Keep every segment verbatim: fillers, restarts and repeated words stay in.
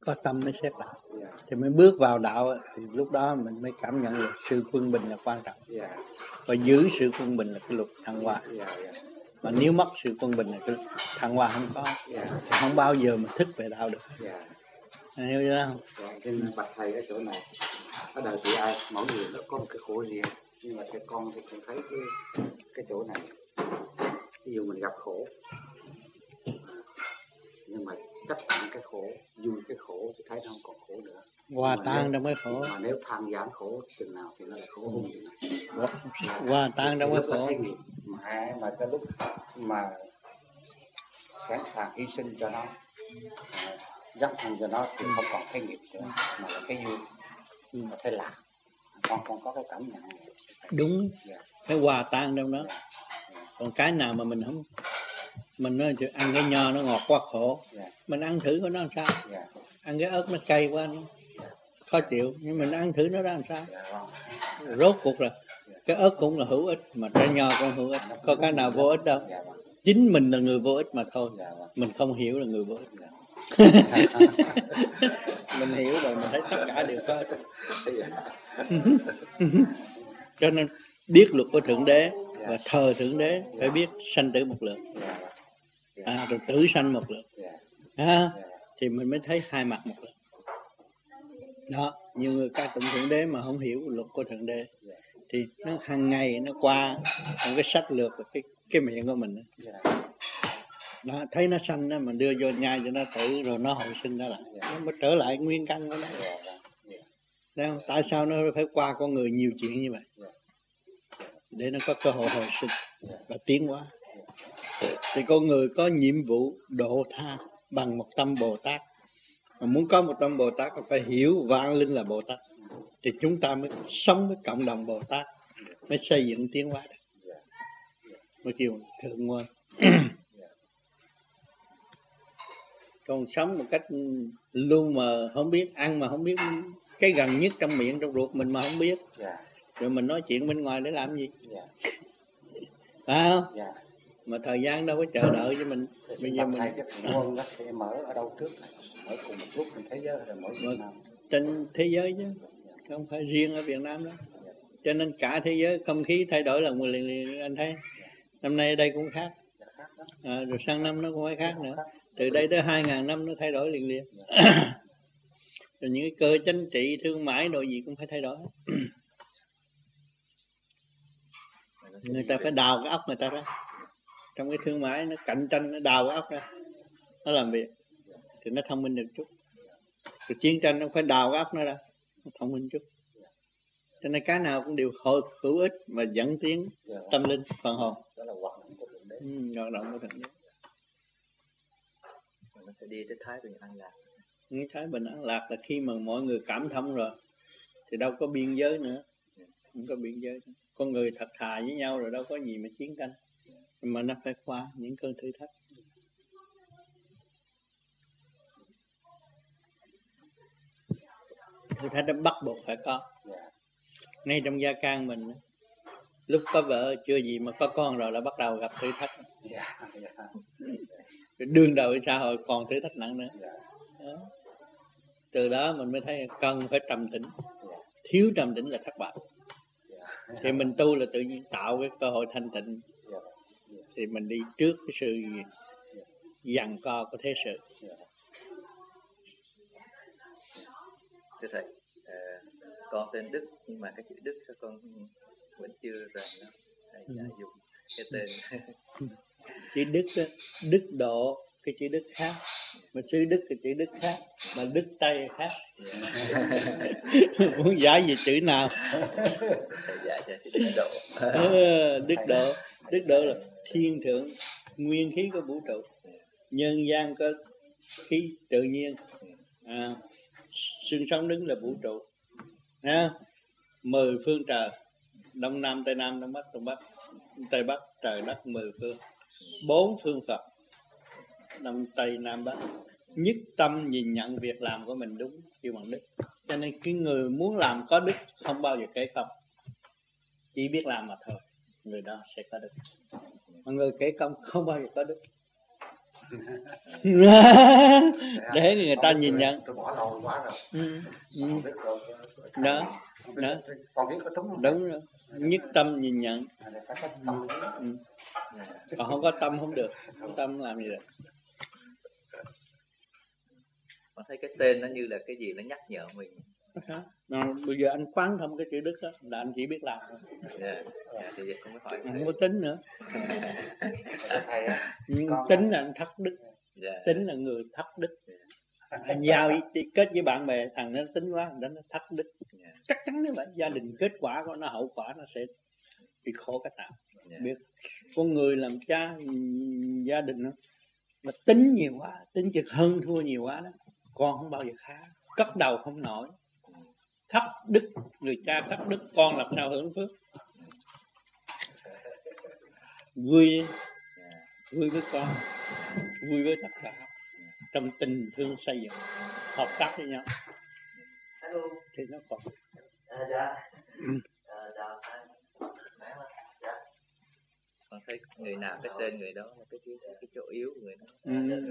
có tâm mới xét đạo. Yeah. Thì mới bước vào đạo thì lúc đó mình mới cảm nhận được sự quân bình là quan trọng. Yeah. Và giữ sự quân bình là cái luật thăng hoa. Yeah, yeah. Mà nếu mất sự quân bình là cái thăng hoa không có. Yeah. Thì không bao giờ mà thức về đạo được. Yeah. Hiểu chưa không? Yeah, trên bạch thầy ở chỗ này, ở đời chị ai mỗi người nó có một cái khổ riêng, nhưng mà theo con thì con thấy cái cái chỗ này, ví dụ mình gặp khổ, nhưng mà chấp nhận cái khổ, vui cái khổ thì thấy nó không còn khổ nữa. Hòa tan trong cái khổ. Mà nếu than giảng khổ chừng nào thì nó là khổ hung chừng nào. Hòa tan trong cái khổ. Mà mà cái lúc mà sẵn sàng hy sinh cho nó, dốc thân cho nó thì không còn thấy nghiệp nữa, mà là cái vui, mà thấy lạc. Con con có cái cảm nhận này. Đúng. Yeah. Cái hòa tan trong đó. Yeah. Yeah. Còn cái nào mà mình không, mình nói ăn cái nho nó ngọt quá khổ. Yeah. Mình ăn thử có nó làm sao. Yeah. Ăn cái ớt nó cay quá nó yeah. khó chịu, nhưng mình ăn thử nó ra làm sao. Yeah. Rốt cuộc là yeah. cái ớt cũng là hữu ích, mà trái nho cũng hữu ích. Yeah. Có cái nào vô ích đâu. Yeah. Chính mình là người vô ích mà thôi. Yeah. Mình không hiểu là người vô ích. Yeah. Mình hiểu rồi, mình thấy tất cả đều có ích. Cho nên biết luật của Thượng Đế và thờ Thượng Đế phải biết sanh tử một lượt, à, rồi tử sanh một lượt, à, thì mình mới thấy hai mặt một lượt. Đó, nhiều người ca tụng Thượng Đế mà không hiểu luật của Thượng Đế thì nó hàng ngày nó qua một cái sách lược cái cái miệng của mình. Đó, thấy nó sanh đó, mình đưa vô nhai cho nó tử rồi nó hồi sinh ra lại, nó mới trở lại nguyên căn của nó. Đấy không? Tại sao nó phải qua con người nhiều chuyện như vậy? Để nó có cơ hội hồi sinh và tiến hóa. Thì con người có nhiệm vụ độ tha bằng một tâm Bồ Tát. Mà muốn có một tâm Bồ Tát phải hiểu vạn linh là Bồ Tát. Thì chúng ta mới sống với cộng đồng Bồ Tát, mới xây dựng tiến hóa được. Mới kêu thượng nguồn. Còn sống một cách luôn mà không biết, ăn mà không biết cái gần nhất trong miệng, trong ruột mình mà không biết. Yeah. Rồi mình nói chuyện bên ngoài để làm gì? Yeah. Phải không? Yeah. Mà thời gian đâu có chờ đợi cho mình. Bây giờ mình cái nguồn nó sẽ mở ở đâu trước này? Mở cùng một lúc trên thế giới rồi mở Việt Nam. Trên thế giới chứ, không phải riêng ở Việt Nam đó. Yeah. Cho nên cả thế giới không khí thay đổi là một liền liền anh thấy. Năm nay ở đây cũng khác. À, rồi sang năm nó cũng phải khác nữa. Từ đây tới hai ngàn năm nó thay đổi liền liền. Rồi những cái cơ chính trị, thương mại, đồ gì cũng phải thay đổi. Người ta phải đào cái óc người ta ra. Trong cái thương mại nó cạnh tranh, nó đào cái óc ra, nó làm việc thì nó thông minh được chút. Rồi chiến tranh nó phải đào cái óc nó ra, nó thông minh chút. Cho nên cái nào cũng đều hữu ích mà dẫn tiến tâm linh, phần hồn. Đó là hoạt động của Thượng Đế. Ừ, hoạt động của Thượng Đế. Nó sẽ đi tới Thái Bình An Lạc. Cái Thái Bình An Lạc là khi mà mọi người cảm thông rồi thì đâu có biên giới nữa, không có biên giới nữa. Con người thật thà với nhau rồi đâu có gì mà chiến tranh, mà nó phải qua những cơn thử thách. Thử thách đó bắt buộc phải có. Ngay trong gia can mình, lúc có vợ chưa gì mà có con rồi là bắt đầu gặp thử thách. Đương đầu xã hội còn thử thách nặng nữa. Đó. Từ đó mình mới thấy cần phải trầm tĩnh. Thiếu trầm tĩnh là thất bại. Thì mình tu là tự nhiên tạo cái cơ hội thanh tịnh. Thì mình đi trước cái sự giằng co của thế sự. Thưa Thầy, à, con tên Đức nhưng mà cái chữ Đức sao con vẫn chưa rành đó. Thầy đã ừ. dùng cái tên. Chữ Đức đó, Đức Độ, cái chữ Đức khác. Mà xứ Đức thì chữ Đức khác, mà Đức Tây khác. Yeah. Muốn giải gì chữ nào? Thầy giải cho chữ Đức Độ. Đức Độ, Đức Độ là thiên thượng, nguyên khí của vũ trụ. Nhân gian có khí tự nhiên. À, xương sống đứng là vũ trụ. À, mười phương trời, đông nam tây nam đông bắc đông bắc tây bắc, trời đất mười phương, bốn phương Phật, đông tây nam bắc, nhất tâm nhìn nhận việc làm của mình đúng kêu bằng đức. Cho nên cái người muốn làm có đức không bao giờ kể công, chỉ biết làm mà thôi, người đó sẽ có đức. Mà người kể công không bao giờ có đức. để người ta nhìn nhận. Tôi bỏ lâu quá rồi. Ừ. Ừ. Không biết rồi. Đó, đó. Con biết có đúng không? Đúng rồi. Nhất tâm nhìn nhận. Ừ. Ừ. Còn không có tâm không được. Không tâm làm gì được. Con thấy cái tên nó như là cái gì nó nhắc nhở mình. Mà bây giờ anh quán không cái chữ đức đó là anh chỉ biết làm thôi. Dạ, dạ, thì vậy không có hỏi. Không có tính nữa. Thầy á, Nhưng con... tính là anh thất đức. Dạ. Tính là người thất đức. Anh giao kết với bạn bè, thằng nó tính quá, thằng đó nó thất đức. Dạ. Chắc chắn như vậy, gia đình kết quả của nó, hậu quả nó sẽ bị khổ cách nào. Dạ. Biết con người làm cha gia đình nó mà tính nhiều quá, tính chực hơn thua nhiều quá đó, con không bao giờ khá, cất đầu không nổi. Thất đức, người cha thất đức, con làm sao hưởng phước. Vui, vui với con, vui với tất cả, trong tình thương xây dựng, hợp tác với nhau. Hello. Thì nó còn. À, dạ. Ừ. À, chào thầy. Dạ. Con thấy người nào cái tên người đó là cái cái, cái chỗ yếu của người đó. Ừ.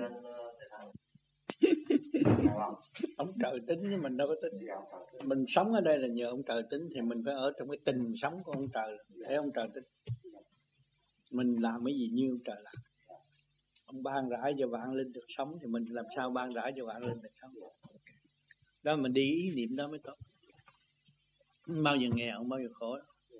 Ông trời tính chứ mình đâu có tính. Mình sống ở đây là nhờ ông trời tính, thì mình phải ở trong cái tình sống của ông trời để ông trời tính. Mình làm cái gì như ông trời làm. Ông ban rãi cho vạn linh được sống thì mình làm sao ban rãi cho vạn linh được sống. Đó mình đi ý niệm đó mới tốt. Không bao giờ nghèo, không bao giờ khổ.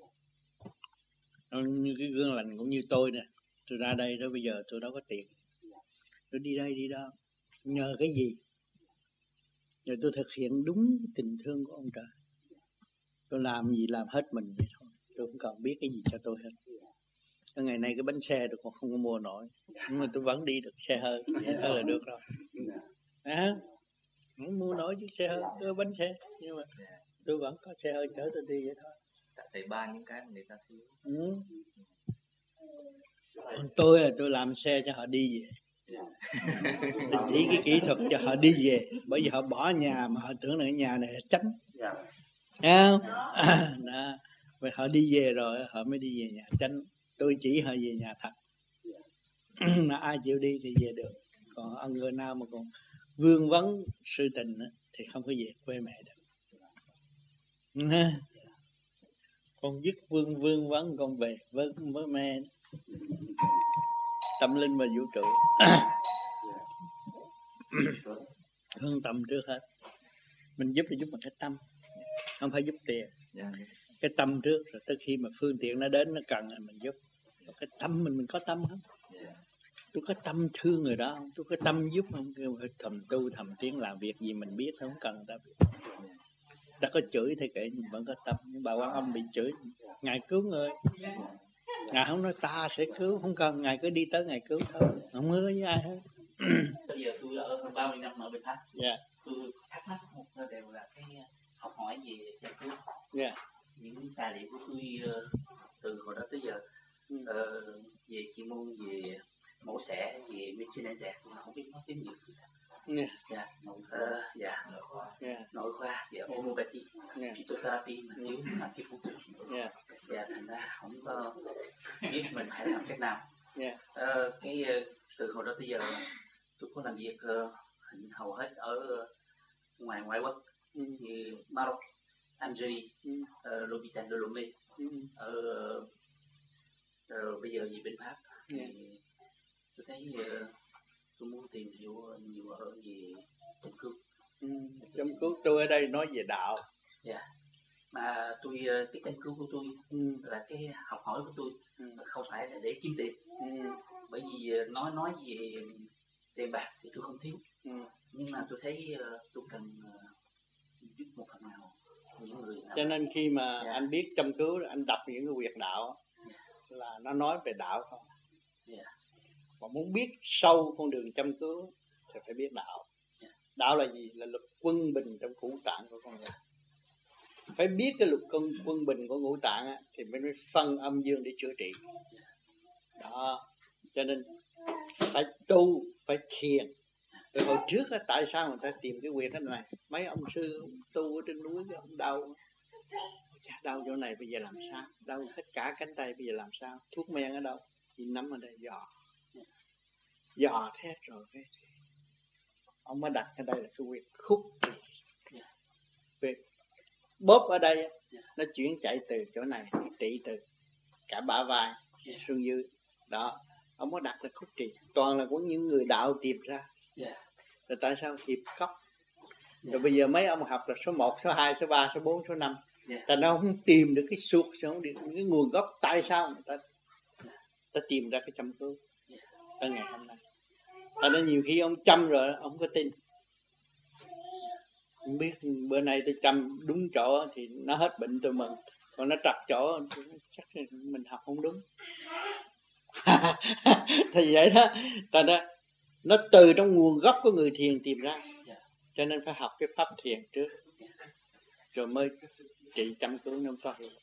Như cái gương lành cũng như tôi nè, tôi ra đây đó, bây giờ tôi đâu có tiền, tôi đi đây đi đó nhờ cái gì? Rồi tôi thực hiện đúng tình thương của ông trời. Tôi làm gì làm hết mình vậy thôi, tôi không cần biết cái gì cho tôi hết. Cái ngày nay cái bánh xe tôi còn không có mua nổi, nhưng mà tôi vẫn đi được xe hơi, vậy thôi là được rồi. À, không mua nổi chiếc xe hơi, tôi bánh xe, nhưng mà tôi vẫn có xe hơi chở tôi đi vậy thôi. Tại thầy ban những cái mà người ta thiếu. Ừ. Còn tôi là tôi làm xe cho họ đi về. Tôi chỉ cái kỹ thuật cho họ đi về, bởi vì họ bỏ nhà mà họ tưởng là cái nhà này là chánh. Thấy không? À, đó. Vậy họ đi về rồi họ mới đi về nhà chánh. Tôi chỉ họ về nhà thật. Mà ai chịu đi thì về được. Còn ông người nào mà còn vương vấn sự tình thì không có về quê mẹ được. Con dứt vương vương vấn con về với, với mẹ. Tâm linh và vũ trụ. Hướng tâm trước hết. Mình giúp là giúp bằng cái tâm, không phải giúp tiền. Yeah. Cái tâm trước rồi tới khi mà phương tiện nó đến nó cần là mình giúp. Cái tâm mình mình có tâm không? Yeah. Tôi có tâm thương người đó không? Tôi có tâm giúp không? Phải thầm tu thầm tiến làm việc gì mình biết, không cần người ta biết. Ta có chửi thì kệ, nhưng vẫn có tâm. Nhưng bà Quan Âm bị chửi, Ngài cứu người. Ngài không nói ta sẽ cứu, không cần, Ngài cứ đi tới Ngài cứu thôi, không hứa với ai hết. Bây giờ tôi ở hơn ba mươi năm ở bên Pháp. Yeah. Tôi thắc mắc một điều là cái học hỏi về chăm cứu. Yeah. Những tài liệu của tôi từ hồi đó tới giờ ừ. uh, về chuyên môn về mổ xẻ, về medicine and death, mà không biết nói tiếng nhiều thứ. Yeah. Dạ, nội uh, dạ, nội khoa, yeah. nội khoa, dạ, homeopathy, yeah. phytotherapy mà thiếu là cái phẫu thuật. Yeah. Dạ, thành ra không có biết mình phải làm cách nào. Yeah. Uh, cái uh, từ hồi đó tới giờ tôi có làm việc uh, hầu hết ở uh, ngoài ngoại quốc ừ. như Maroc, Algeria, ừ. uh, L'Hôpital de Lomé, ừ. ở uh, bây giờ về bên Pháp thì yeah. tôi thấy uh, tôi muốn tìm hiểu nhiều ở về chăm cứu. Ừ. Chăm cứu tôi ở đây nói về đạo. Dạ. Yeah. Mà tôi cái chăm cứu của tôi ừ. là cái học hỏi của tôi ừ. không phải là để kiếm tiền. Ừ. Bởi vì nói nói về tiền bạc thì tôi không thiếu. Ừ. Nhưng mà tôi thấy tôi cần giúp một phần nào những người nào. Cho nên khi mà yeah. anh biết chăm cứu, anh đọc những cái quyệt đạo yeah. là nó nói về đạo không. Yeah. Mà muốn biết sâu con đường chăm cứu thì phải biết đạo. Yeah. Đạo là gì? Là luật quân bình trong ngũ tạng của con người. Phải biết cái luật quân, quân bình của ngũ tạng á, thì mới phân âm dương để chữa trị. Đó. Cho nên phải tu, phải thiền. Rồi hồi trước á, tại sao người ta tìm cái quyệt này? Mấy ông sư ông tu ở trên núi ông đau. Đau chỗ này bây giờ làm sao? Đau hết cả cánh tay bây giờ làm sao? Thuốc men ở đâu? Thì nắm ở đây dò. dò thét rồi cái ông mới đặt ở đây là cái quyệt khúc trì. Việc bóp ở đây nó chuyển chạy từ chỗ này trị từ cả bả vai xương dưới đó, ông có đặt là khúc trì, toàn là của những người đạo tìm ra. Rồi tại sao hiệp khóc? Rồi bây giờ mấy ông học là số một, số hai, số ba, số bốn, số năm, ta nó không tìm được cái suốt, không được cái nguồn gốc tại sao người ta ta tìm ra cái châm cứu ở ngày hôm nay. Ta nói nhiều khi ông chăm rồi ông không có tin, không biết bữa nay tôi chăm đúng chỗ thì nó hết bệnh tôi mừng, còn nó trật chỗ chắc mình học không đúng. Thì vậy đó, ta nói nó từ trong nguồn gốc của người thiền tìm ra, cho nên phải học cái pháp thiền trước rồi mới trị châm cứu nó có hiệu.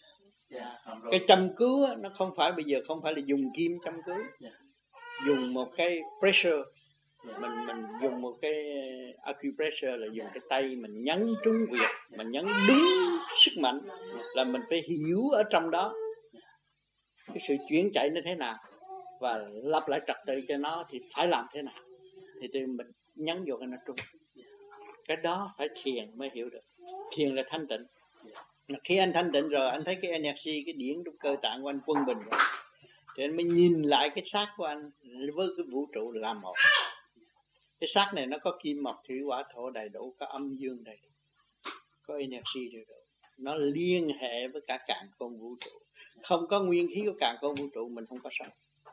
Cái châm cứu nó không phải bây giờ không phải là dùng kim châm cứu, dùng một cái pressure, mình mình dùng một cái acupressure là dùng cái tay mình nhấn trúng huyệt, mình nhấn đúng sức mạnh, là mình phải hiểu ở trong đó cái sự chuyển chạy nó thế nào và lặp lại trật tự cho nó thì phải làm thế nào, thì tôi mình nhấn vô cái nó trúng. Cái đó phải thiền mới hiểu được. Thiền là thanh tịnh. Khi anh thanh tịnh rồi, anh thấy cái energy, cái điển trong cơ tạng của anh quân bình rồi, thì anh mới nhìn lại cái xác của anh với cái vũ trụ làm một. Cái xác này nó có kim mộc thủy hỏa thổ đầy đủ, có âm dương đầy đủ, có energy đầy đủ, nó liên hệ với cả càn khôn vũ trụ. Không có nguyên khí của càn khôn vũ trụ mình không có sống.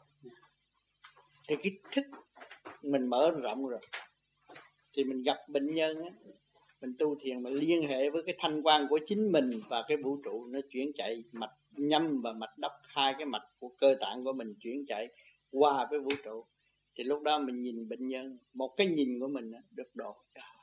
Thì cái thức mình mở rộng rồi, thì mình gặp bệnh nhân á, mình tu thiền mà liên hệ với cái thanh quan của chính mình và cái vũ trụ, nó chuyển chạy mạch nhâm và mạch đốc, hai cái mạch của cơ tạng của mình chuyển chạy qua với vũ trụ, thì lúc đó mình nhìn bệnh nhân, một cái nhìn của mình được độ cho họ,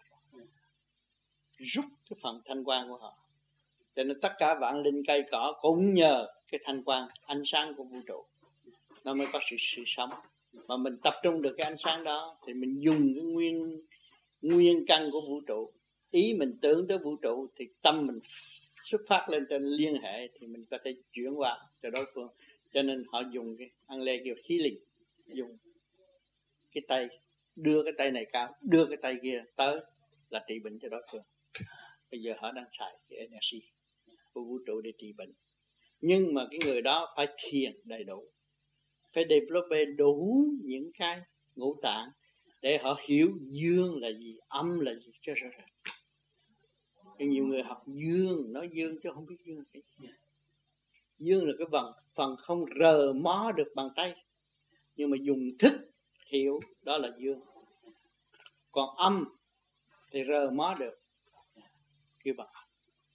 rút cái phần thanh quan của họ. Cho nên tất cả vạn linh cây cỏ cũng nhờ cái thanh quan, ánh sáng của vũ trụ nó mới có sự sự sống. Mà mình tập trung được cái ánh sáng đó thì mình dùng cái nguyên nguyên căn của vũ trụ, ý mình tưởng tới vũ trụ thì tâm mình xuất phát lên trên liên hệ thì mình có thể chuyển qua cho đối phương. Cho nên họ dùng cái ăn lê kêu healing, dùng cái tay, đưa cái tay này cao, đưa cái tay kia tới là trị bệnh cho đối phương. Bây giờ họ đang xài cái energy của vũ trụ để trị bệnh. Nhưng mà cái người đó phải thiền đầy đủ, phải develop đủ những cái ngũ tạng để họ hiểu dương là gì, âm là gì cho rõ ràng. Nhiều người học dương, nói dương chứ không biết dương là cái gì. Dương là cái phần, phần không rờ mó được bằng tay, nhưng mà dùng thức hiểu đó là dương. Còn âm thì rờ mó được, kêu bằng âm.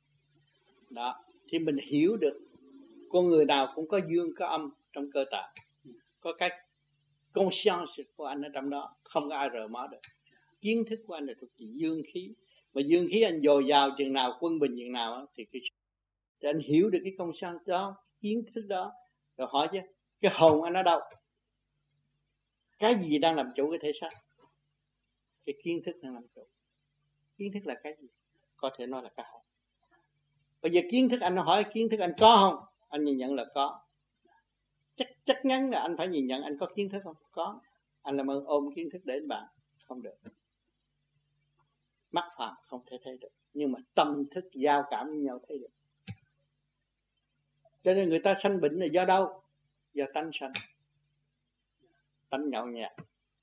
Đó, thì mình hiểu được con người nào cũng có dương có âm trong cơ tạng, có cái conscience của anh ở trong đó, không có ai rờ mó được. Kiến thức của anh là thuộc về dương khí, mà dương khí anh dồi dào chừng nào, quân bình chừng nào thì cái thì anh hiểu được cái conscience đó, kiến thức đó, rồi hỏi chứ cái hồn anh ở đâu, cái gì đang làm chủ cái thể xác? Cái kiến thức đang làm chủ. Kiến thức là cái gì? Có thể nói là cái hồn. Bây giờ kiến thức anh hỏi kiến thức anh có không? Anh nhìn nhận là có. Chắc chắc chắn là anh phải nhìn nhận anh có kiến thức không? Có. Anh làm ơn ôm kiến thức đến bạn, không được. Mắt phàm không thể thấy được, nhưng mà tâm thức giao cảm với nhau thấy được. Cho nên người ta sanh bệnh là do đâu? Do tánh sanh, tánh nhậu nhẹt,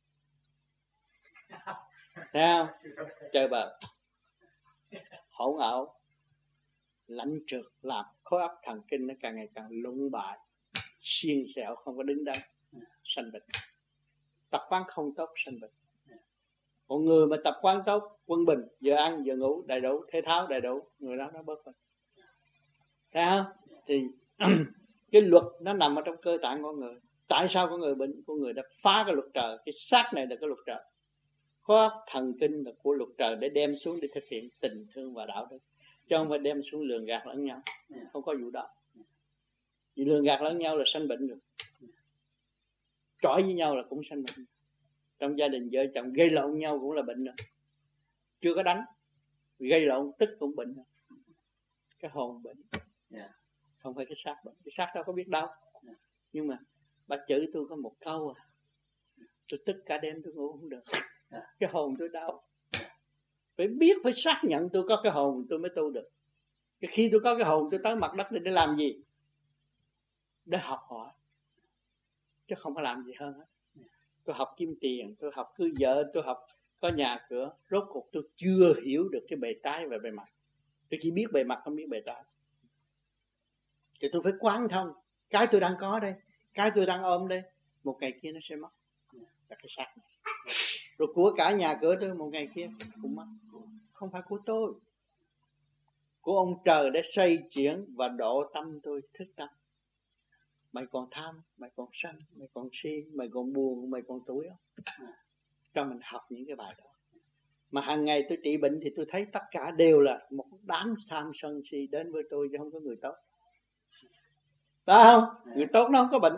thấy không? Chơi bời, hỗn ẩu, lãnh trượt, làm khối óc thần kinh nó càng ngày càng lụng bại, xiên xẹo không có đứng đây, sanh bệnh. Tập quán không tốt sanh bệnh. Một người mà tập quán tốt, quân bình, giờ ăn giờ ngủ đầy đủ, thể thao đầy đủ, người đó nó bớt bệnh. Thấy không? Thì cái luật nó nằm ở trong cơ tạng của người. Tại sao con người bệnh? Con người đã phá cái luật trời. Cái xác này là cái luật trời, có thần kinh là của luật trời để đem xuống để thực hiện tình thương và đạo đức, chứ không phải đem xuống lường gạt lẫn nhau. Không có vụ đó. Vì lường gạt lẫn nhau là sanh bệnh rồi, trỏi với nhau là cũng sanh bệnh. Trong gia đình vợ chồng gây lộn nhau cũng là bệnh rồi. Chưa có đánh, gây lộn tức cũng bệnh rồi. Cái hồn bệnh, không phải cái xác bệnh. Cái xác đâu có biết đâu. Nhưng mà bà chữ tôi có một câu à, Tôi tức cả đêm tôi ngủ không được. Cái hồn tôi đau. Phải biết, phải xác nhận tôi có cái hồn tôi mới tu được. Cái khi tôi có cái hồn tôi tới mặt đất để, để làm gì? Để học hỏi. Chứ không có làm gì hơn hết. Tôi học kiếm tiền, tôi học cưới vợ, tôi học có nhà cửa. Rốt cuộc tôi chưa hiểu được cái bề trái và bề mặt. Tôi chỉ biết bề mặt không biết bề trái. Thì tôi phải quán thông. Cái tôi đang có đây, cái tôi đang ôm đây, một ngày kia nó sẽ mất. Là cái xác này. Rồi của cả nhà cửa tôi một ngày kia cũng mất. Không phải của tôi, của ông trời để xoay chuyển và độ tâm tôi thức tâm. Mày còn tham, mày còn sân, mày còn si, mày còn buồn, mày còn tuổi không? Cho mình học những cái bài đó. Mà hàng ngày tôi trị bệnh thì tôi thấy tất cả đều là một đám tham sân si đến với tôi, chứ không có người tốt. Phải không? Người tốt nó không có bệnh.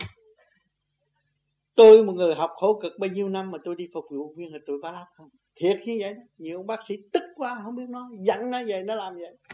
Tôi một người học khổ cực bao nhiêu năm mà tôi đi phục vụ viên là tôi bá láp không? Thiệt như vậy đó. Nhiều ông bác sĩ tức quá không biết nói, giận nó vậy, nó làm vậy.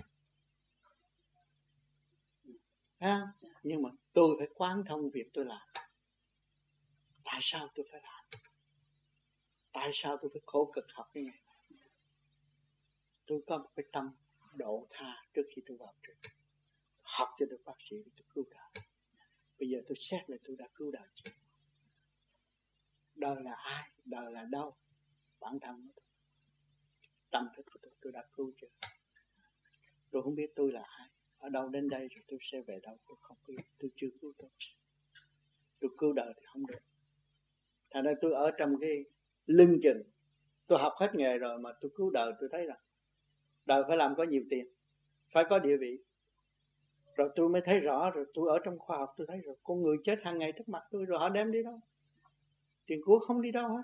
À, nhưng mà tôi phải quán thông việc tôi làm. Tại sao tôi phải làm? Tại sao tôi phải khổ cực học cái này? Tôi có một cái tâm độ tha trước khi tôi vào trường. Học cho được bác sĩ tôi cứu đời. Bây giờ tôi xét là tôi đã cứu đời chưa? Đời là ai? Đời là đâu? Bản thân của tôi. Tâm thức của tôi, tôi đã cứu chưa? Tôi không biết tôi là ai. Ở đâu đến đây rồi tôi sẽ về đâu? Tôi không biết. Tôi chưa cứu tôi. Tôi cứu đời thì không được. Thành ra tôi ở trong cái lưng chừng. Tôi học hết nghề rồi mà tôi cứu đời. Tôi thấy rằng đời phải làm có nhiều tiền, phải có địa vị. Rồi tôi mới thấy rõ. Rồi tôi ở trong khoa học tôi thấy rồi. Con người chết hàng ngày trước mặt tôi. Rồi họ đem đi đâu? Tiền của không đi đâu hết.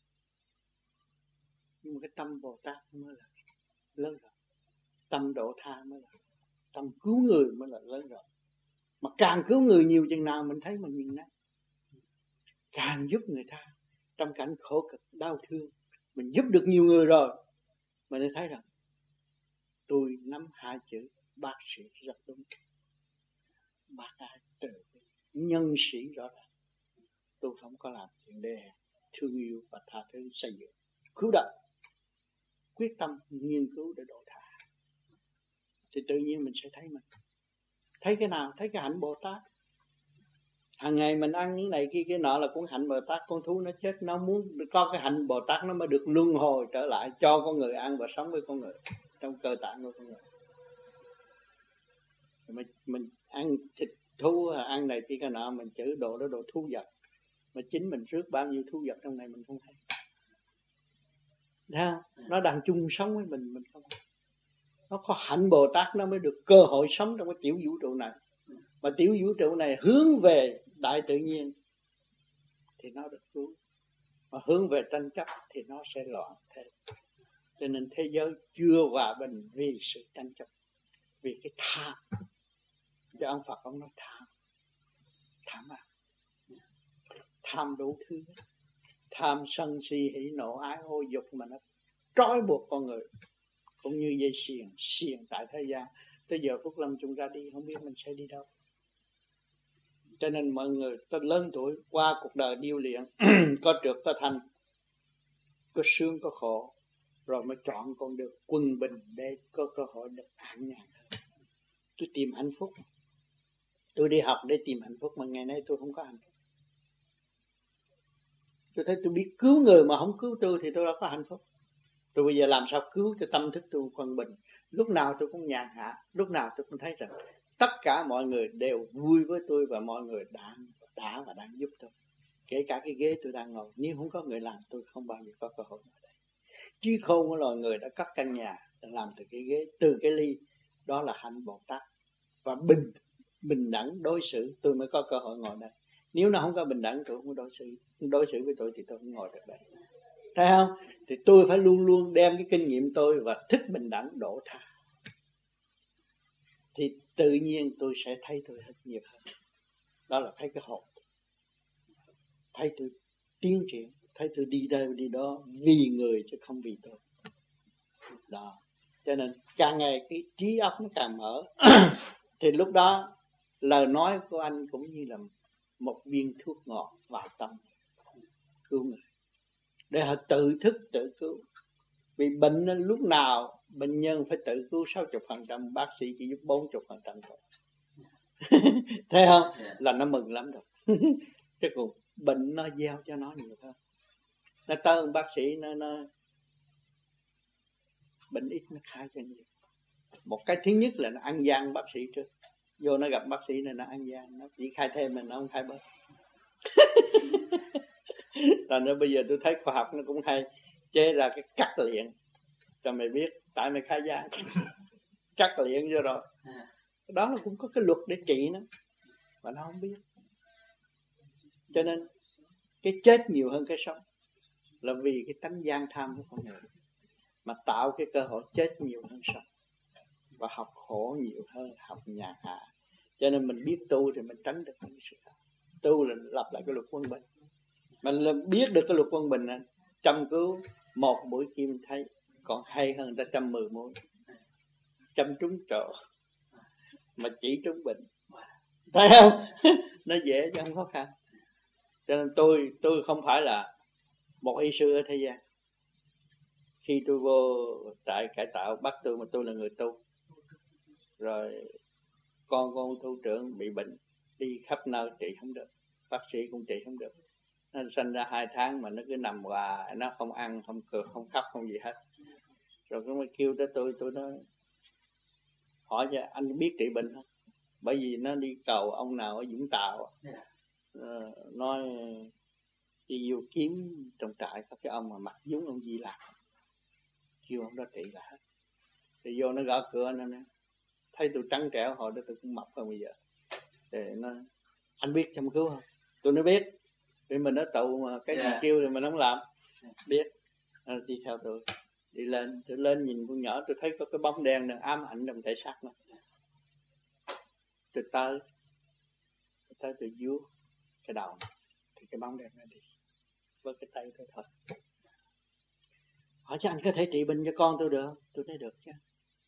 Nhưng mà cái tâm Bồ Tát mới là lớn rồi. Tâm độ tha mới là, tâm cứu người mới là lớn rồi. Mà càng cứu người nhiều chừng nào mình thấy mình nhìn nát. Càng giúp người ta trong cảnh khổ cực, đau thương. Mình giúp được nhiều người rồi. Mình thấy rằng tôi nắm hai chữ bác sĩ rất đúng. Bác ai từ nhân sĩ rõ ràng. Tôi không có làm chuyện để thương yêu và tha thứ xây dựng. Cứu đời. Quyết tâm nghiên cứu để độ tha. Thì tự nhiên mình sẽ thấy mình. Thấy cái nào? Thấy cái hạnh Bồ Tát. Hàng ngày mình ăn những này kia cái nọ là cũng hạnh Bồ Tát. Con thú nó chết, nó muốn có cái hạnh Bồ Tát nó mới được luân hồi trở lại cho con người ăn và sống với con người trong cơ tạng của con người. Mình, mình ăn thịt thú, ăn này kia cái nọ, mình chữ đồ đó đồ thú vật. Mà chính mình rước bao nhiêu thú vật trong này mình không thấy. Thấy không? Nó đang chung sống với mình, mình không thấy. Nó có hạnh Bồ Tát nó mới được cơ hội sống trong cái tiểu vũ trụ này. Mà tiểu vũ trụ này hướng về đại tự nhiên thì nó được cứu. Mà hướng về tranh chấp thì nó sẽ loạn thêm. Cho nên thế giới chưa hòa bình vì sự tranh chấp. Vì cái tham. Cho ông Phật ông nói tham. Tham à? Tham đủ thứ. Tham sân si hỉ nộ ái ô dục mà nó trói buộc con người. Cũng như dây xiềng, xiềng tại thế gian. Tới giờ Phúc Lâm chúng ra đi, không biết mình sẽ đi đâu. Cho nên mọi người tôi lớn tuổi qua cuộc đời điêu luyện, có trượt có thành, có sướng có khổ, rồi mới chọn con đường quân bình để có cơ hội được an nhàn hơn. Tôi tìm hạnh phúc. Tôi đi học để tìm hạnh phúc mà ngày nay tôi không có hạnh phúc. Tôi thấy tôi biết cứu người mà không cứu tôi thì tôi đã có hạnh phúc. Tôi bây giờ làm sao cứu cho tâm thức tôi quân bình. Lúc nào tôi cũng nhàn hạ. Lúc nào tôi cũng thấy rằng tất cả mọi người đều vui với tôi. Và mọi người đã, đã và đang giúp tôi. Kể cả cái ghế tôi đang ngồi. Nếu không có người làm tôi không bao giờ có cơ hội ở đây. Chứ không có loài người đã cất căn nhà đã làm từ cái ghế, từ cái ly. Đó là hạnh Bồ Tát. Và bình, bình đẳng đối xử tôi mới có cơ hội ngồi đây. Nếu nó không có bình đẳng tôi không có đối xử. Đối xử với tôi thì tôi không ngồi được đây. Thấy không? Thì tôi phải luôn luôn đem cái kinh nghiệm tôi và thích bình đẳng độ tha. Thì tự nhiên tôi sẽ thấy tôi hết nhiều hơn. Đó là thấy cái hồn. Thấy tôi tiến triển. Thấy tôi đi đây đi đó vì người chứ không vì tôi. Đó. Cho nên càng ngày cái trí óc nó càng mở. Thì lúc đó lời nói của anh cũng như là một viên thuốc ngọt vào tâm. cứu người, để họ tự thức tự cứu. Vì bệnh nên lúc nào bệnh nhân phải tự cứu sáu mươi phần trăm, bác sĩ chỉ giúp bốn mươi phần trăm thôi. Thấy không? Yeah. Là nó mừng lắm rồi. Chứ còn bệnh nó gieo cho nó nhiều hơn. Nó tới bác sĩ nó, nó bệnh ít nó khai cho nhiều. Một cái thứ nhất là nó ăn gian bác sĩ trước. Vô nó gặp bác sĩ này nó ăn gian, nó chỉ khai thêm mình, nó không khai bớt. Thành ra bây giờ tôi thấy khoa học nó cũng hay chế ra cái cắt liện cho mày biết tại mày khai gian. Cắt liện vô rồi. Đó là cũng có cái luật để trị nó, mà nó không biết. Cho nên cái chết nhiều hơn cái sống là vì cái tánh gian tham của con người, mà tạo cái cơ hội chết nhiều hơn sống, và học khổ nhiều hơn học nhàn hạ. Cho nên mình biết tu thì mình tránh được những sự đó. Tu là lập lại cái luật quân bình. Mình biết được cái luật quân bình này, chăm cứu một mũi kim thấy còn hay hơn ta trăm mười mũi. Chăm trúng chỗ mà chỉ trúng bệnh, thấy không? Nó dễ chứ không khó khăn. Cho nên tôi tôi không phải là một y sư ở thế gian. Khi tôi vô trại cải tạo bắt tôi, mà tôi là người tu. Rồi con con thủ trưởng bị bệnh, đi khắp nơi trị không được, bác sĩ cũng trị không được. Nó sinh ra hai tháng mà nó cứ nằm hoài, nó không ăn, không cười, không khóc, không gì hết. Rồi nó mới kêu tới tôi, tôi nói hỏi cho anh biết trị bệnh không? Bởi vì nó đi cầu ông nào ở Vũng Tàu, uh, nói đi vô kiếm trong trại có cái ông mà mặc giống ông Di Lặc, kêu ông đó trị là hết. Thì vô nó gõ cửa nó nói, thấy tôi trắng trẻo hồi đó tôi cũng mập hơn bây giờ. Thì nó anh biết chăm cứu không? Tôi nói biết. Vì mình ở tù mà cái yeah. gì kêu thì mình không làm. Biết. Nó đi theo tôi. Đi lên, tôi lên nhìn con nhỏ, tôi thấy có cái bóng đen đang ám ảnh trong thể xác nó. Tôi tới, tôi tới tôi vuốt cái đầu, thì cái bóng đen nó đi với cái tay tôi thôi. Hỏi chứ anh có thể trị bệnh cho con tôi được không? Tôi nói được chứ.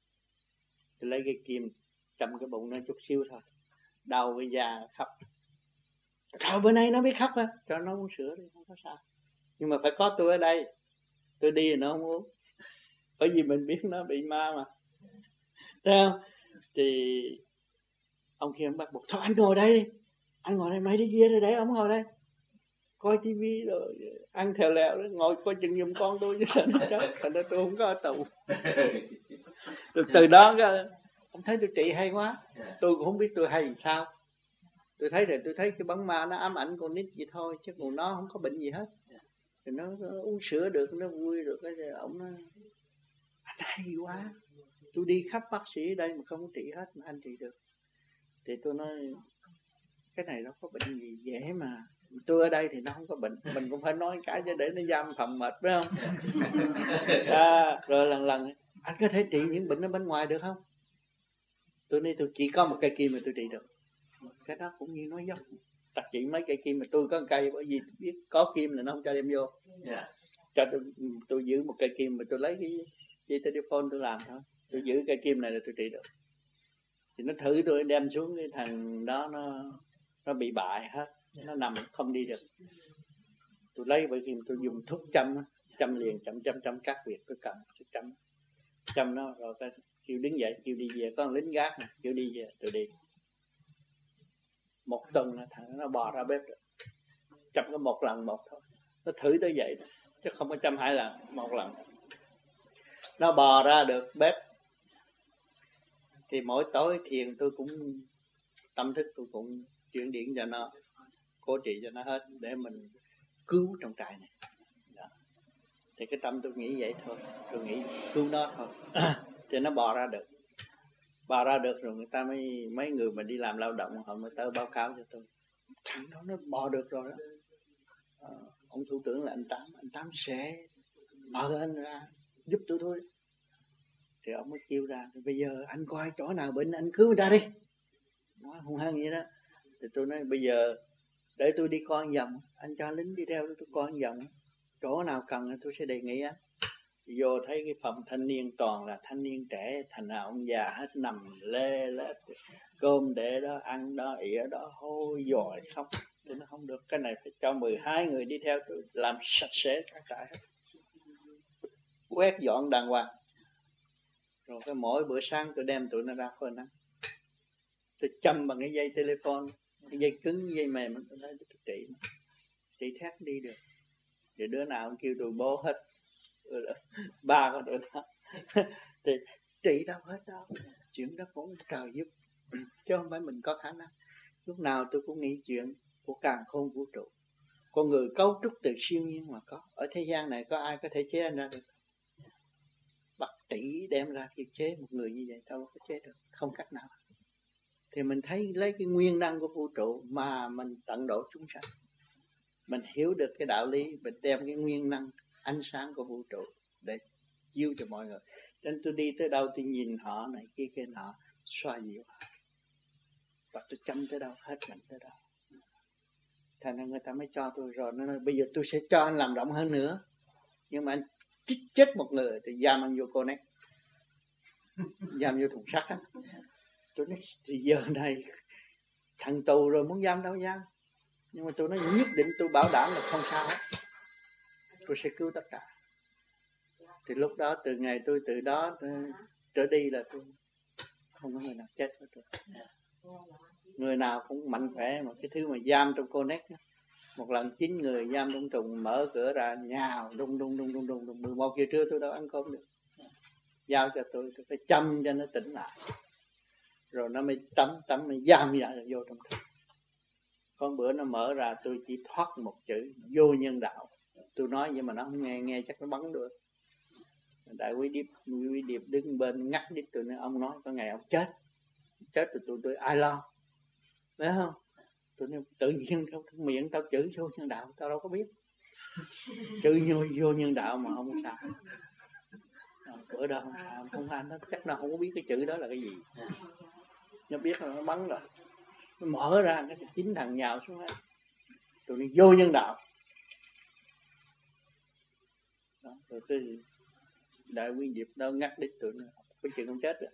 Tôi lấy cái kim châm cái bụng nó chút xíu thôi, đau với da khóc. Trời, bữa nay nó biết khóc á, cho nó uống sữa đi, không có sao. Nhưng mà phải có tôi ở đây, tôi đi thì nó không uống, bởi vì mình biết nó bị ma mà. Thấy không? Thì ông kia ông bắt buộc, thôi anh ngồi đây đi, anh ngồi đây, mày đi về rồi để ông ngồi đây coi tivi rồi ăn theo lẹo, ngồi coi chừng giùm con tôi chứ sao nó chết. Thành ra tôi không có ở tù. Từ, từ đó ông thấy tôi trị hay quá, tôi cũng không biết tôi hay làm sao. Tôi thấy là tôi thấy cái bóng ma nó ám ảnh con nít vậy thôi, chứ còn nó không có bệnh gì hết. Thì nó, nó uống sữa được, nó vui được. Cái ông nói anh hay quá, tôi đi khắp bác sĩ ở đây mà không có trị hết mà anh trị được. Thì tôi nói cái này nó có bệnh gì dễ mà, tôi ở đây thì nó không có bệnh. Mình cũng phải nói cái cho để nó giam phòng mệt, phải không? À, rồi lần lần anh có thể trị những bệnh ở bên ngoài được không? Tôi nói tôi chỉ có một cây kim mà tôi trị được. Cái đó cũng như nói dốc, đặt chỉ mấy cây kim mà tôi có một cây, bởi vì biết có kim là nó không cho đem vô. Yeah. Cho tôi, tôi giữ một cây kim mà tôi lấy cái dây telephone tôi làm thôi. Tôi giữ cây kim này là tôi trị được. Thì nó thử tôi đem xuống, cái thằng đó nó nó bị bại hết, nó nằm không đi được. Tôi lấy bởi kim tôi dùng thuốc châm, châm liền, châm châm châm các việc tôi cầm, châm châm nó rồi cái kêu đứng dậy, kêu đi về, có một lính gác này, kêu đi về, tôi đi. Một tuần là thằng nó bò ra bếp rồi. Chăm có một lần một thôi. Nó thử tới vậy đó, chứ không có chăm hai lần, một lần. Nó bò ra được bếp. Thì mỗi tối thiền tôi cũng, tâm thức tôi cũng chuyển điện cho nó, cố trị cho nó hết, để mình cứu trong trại này. Đó. Thì cái tâm tôi nghĩ vậy thôi, tôi nghĩ cứu nó thôi. Thì nó bò ra được. Bò ra được rồi người ta mới, mấy người mà đi làm lao động họ mới tới báo cáo cho tôi, thằng đó nó bò được rồi đó. À, ông thủ trưởng là anh Tám, anh Tám sẽ mở anh ra giúp tôi thôi. Thì ông mới kêu ra, bây giờ anh coi chỗ nào bệnh anh cứu người ta đi. Nói hung hăng vậy đó. Thì tôi nói bây giờ để tôi đi coi vòng, anh cho lính đi theo tôi coi vòng, chỗ nào cần tôi sẽ đề nghị anh. Vô thấy cái phòng thanh niên toàn là thanh niên trẻ, thành nào ông già hết, nằm lê lết, cơm để đó, ăn đó, ỉa đó, hôi dòi khóc. Tôi nói không được, cái này phải cho mười hai người đi theo tôi làm sạch sẽ các trại hết, quét dọn đàng hoàng. Rồi cái mỗi bữa sáng tôi đem tụi nó ra phơi nắng, tôi châm bằng cái dây telephone, cái dây cứng, cái dây mềm, tôi thấy tôi trị trị thét đi được. Thì đứa nào cũng kêu tôi bố hết, ba có đứa đó thì trị đâu hết đâu. Chuyện đó cũng trời giúp, chứ không phải mình có khả năng. Lúc nào tôi cũng nghĩ chuyện của càn khôn vũ trụ. Con người cấu trúc từ siêu nhiên mà có. Ở thế gian này có ai có thể chế anh ra được? Bác tỷ đem ra khi chế một người như vậy đâu có chế được, không cách nào. Thì mình thấy lấy cái nguyên năng của vũ trụ mà mình tận độ chúng sanh. Mình hiểu được cái đạo lý, mình đem cái nguyên năng ánh sáng của vũ trụ để chiếu cho mọi người. Nên tôi đi tới đâu tôi nhìn họ này kia kia nọ, xoa dịu họ. Và tôi chăm tới đâu hết mình tới đâu. Thành ra người ta mới cho tôi rồi. Nó nói bây giờ tôi sẽ cho anh làm rộng hơn nữa. Nhưng mà anh chích chết một người thì giam anh vô Connect, giam vô thùng sắt á. Tôi nói thì giờ này thằng tù rồi muốn giam đâu giam. Nhưng mà tôi nói nhất định tôi bảo đảm là không sao hết, tôi sẽ cứu tất cả. Thì lúc đó từ ngày tôi từ đó tôi, trở đi là tôi không có người nào chết với tôi. Người nào cũng mạnh khỏe. Mà cái thứ mà giam trong Connect, một lần chín người giam trong thùng, mở cửa ra nhào đung đung đung đung đung đung. mười một giờ trưa tôi đâu ăn cơm được. Giao cho tôi, tôi phải chăm cho nó tỉnh lại. Rồi nó mới tắm, tắm mới giam vào vô trong thùng. Con bữa nó mở ra tôi chỉ thoát một chữ vô nhân đạo. Tôi nói vậy mà nó không nghe, nghe chắc nó bắn được. Đại quý điệp, quý điệp đứng bên ngắt đít tôi nói ông nói có ngày ông chết. Chết rồi tôi tôi ai lo. Thấy không? Tôi nói tự nhiên trong miệng tao chửi vô nhân đạo, tao đâu có biết. Chửi vô, vô nhân đạo mà không sao. Bữa đó không sao, không anh nó chắc nó không có biết cái chữ đó là cái gì. Nó biết là nó bắn rồi. Nó mở ra cái chín thằng nhào xuống hết. Tụi nó vô nhân đạo. Đó, rồi tôi đại quý diệp đó ngắt đít tụi nó, cái chuyện không chết rồi.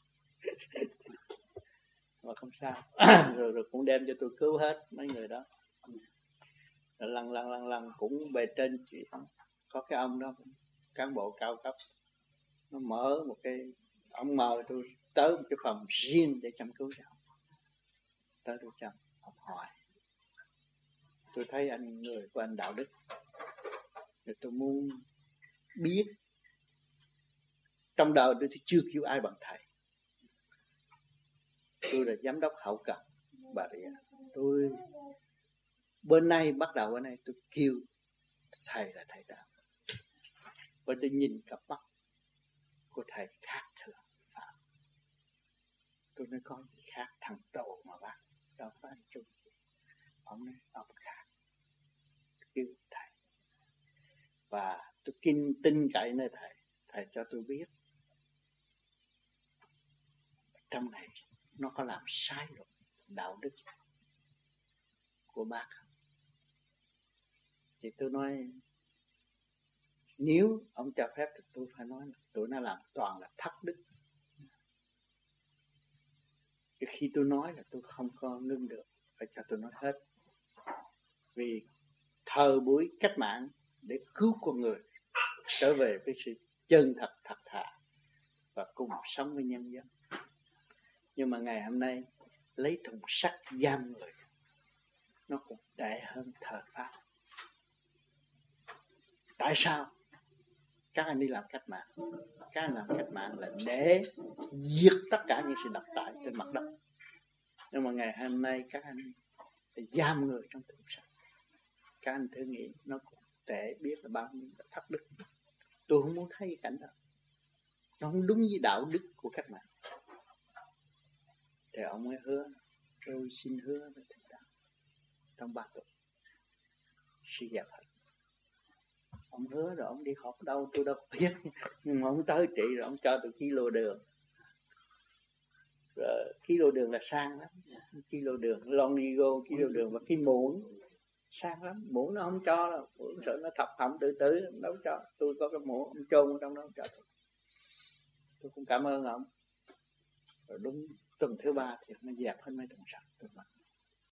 Mà không sao. rồi, rồi cũng đem cho tôi cứu hết mấy người đó. Rồi lần lần lần lần cũng bề trên chuyện. Có cái ông đó cán bộ cao cấp, nó mở một cái, ông mời tôi tới một cái phòng riêng để chăm cứu cho ông. Tới tôi chăm, ông hỏi tôi thấy anh người của anh đạo đức, rồi tôi muốn biết trong đời tôi chưa kêu ai bằng thầy. Tôi là giám đốc hậu cần Bà Rịa. Tôi bên này bắt đầu bên này tôi kêu thầy là thầy đạo. Và tôi nhìn cặp mắt của thầy khác thường. Tôi nói có gì khác, thằng tổ mà bác đâu có anh chung. Ông nói ông khác. Tôi kêu thầy. Và tôi kinh tin cậy nơi thầy. Thầy cho tôi biết trong này nó có làm sai luật đạo đức của bác không? Thì tôi nói nếu ông cho phép thì tôi phải nói là tụi nó làm toàn là thất đức. Thì khi tôi nói là tôi không có ngưng được, phải cho tôi nói hết. Vì thời buổi cách mạng để cứu con người trở về với sự chân thật thật thà và cùng sống với nhân dân. Nhưng mà ngày hôm nay lấy thùng sắt giam người, nó cũng tệ hơn thời Pháp. Tại sao? Các anh đi làm cách mạng. Các anh làm cách mạng là để diệt tất cả những sự độc tài trên mặt đất. Nhưng mà ngày hôm nay các anh giam người trong thùng sắt. Các anh thử nghĩ nó cũng tệ biết là bao nhiêu là thất đức. Tôi không muốn thấy cái cảnh đó. Nó không đúng với đạo đức của cách mạng. Thì ông ấy hứa, tôi xin hứa với thầy đạo trong ba tuần sẽ dẹp hết. Ông hứa rồi ông đi họp đâu tôi đâu biết. Nhưng mà ông tới trị rồi ông cho tôi kilo đường. Rồi kilo đường là sang lắm. Kilo đường, lon nigo, kilo đường và cái muỗng sang lắm. Muỗng nó không cho đâu. Muỗng sợ nó thập thẩm tự tử, đâu cho. Tôi có cái muỗng ông chôn trong đó cho tôi. Tôi cũng cảm ơn ông. Rồi đúng tuần thứ ba thì nó dẹp hết mấy thùng sắt. Tôi